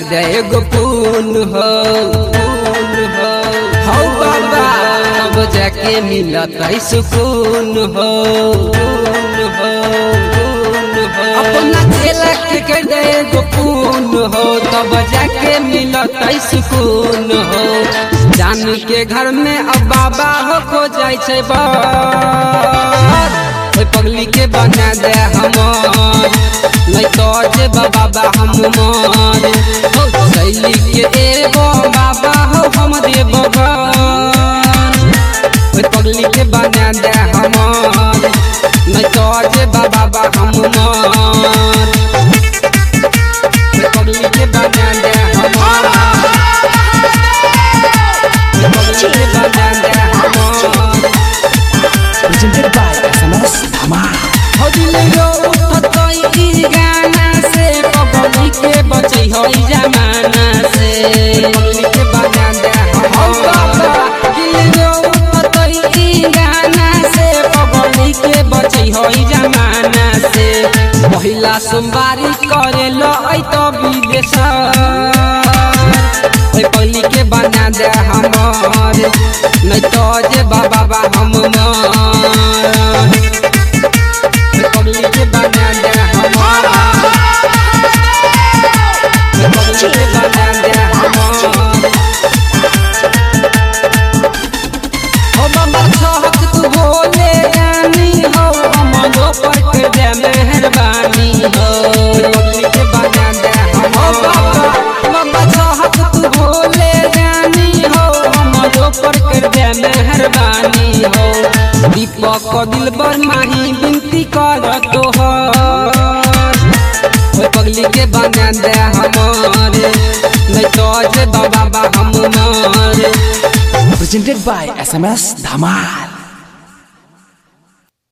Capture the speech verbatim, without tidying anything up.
दे एगो फूल हो फूल हो हो बाबा तब जाके मिलत सुकून हो फूल हो फूल हो अपना चेला के कर दे एगो फूल हो तब जाके मिलत सुकून हो जान के घर में अब बाबा हो खो जाय छै बार पगली के बना दे हमार नहीं तो जे बाबा हम मार हो शैली के एगो बाबा हो हम देव पगली के बना दे हमार नहीं तो जे बाबा हम मार पगली के बना दे हमार पगली के बना दे हमार presented by S M S Dhamal। हो दिल रो उठतई ई गाना से पगली के बचै होई जमाना से पगली के बना दे हो बाबा दिल रो उठतई ई गाना से पगली के बचै होई जमाना से महिला सोमवारी करे लो आई तो विदेश पगली के बना दे हमार नहीं तो जे बाबा हम मार पगली के बना दे हमार पगली के बना दे हमार हो बाबा छहक तू बोले रानी हो हमरो पर कर दे मेहरबानी हो पगली के बना दे हमार बाबा छहक तू बोले रानी हो हमरो पर कर दे मेहरबानी हो दीपक दिल बर माही बिनती कर तोहर पगली के बना दे हमार नहीं तो जे बाबा हम मार Presented by S M S Dhamal।